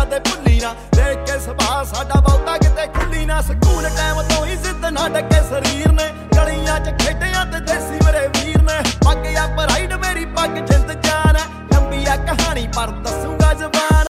ਕਦੇ ਭੁੱਲੀ ਨਾ, ਦੇਖ ਕੇ ਸੁਭਾਅ ਸਾਡਾ ਬਹੁਤਾ ਕਿਤੇ ਖੁੱਲੀ ਨਾ। ਸਕੂਲ ਟਾਈਮ ਤੋਂ ਹੀ ਜ਼ਿੱਦ ਨਾ ਡੱਕੇ ਸਰੀਰ ਨੇ, ਗਲੀਆਂ 'ਚ ਖੇਡਿਆਂ ਤੇ ਦੇਸੀ ਮੇਰੇ ਵੀਰ ਨੇ। ਪੱਗ ਆ ਪ੍ਰਾਈਡ ਮੇਰੀ ਪੱਗ ਜਿੰਦ ਜਾਨ ਹੈ, ਲੰਬੀ ਆ ਕਹਾਣੀ ਪਰ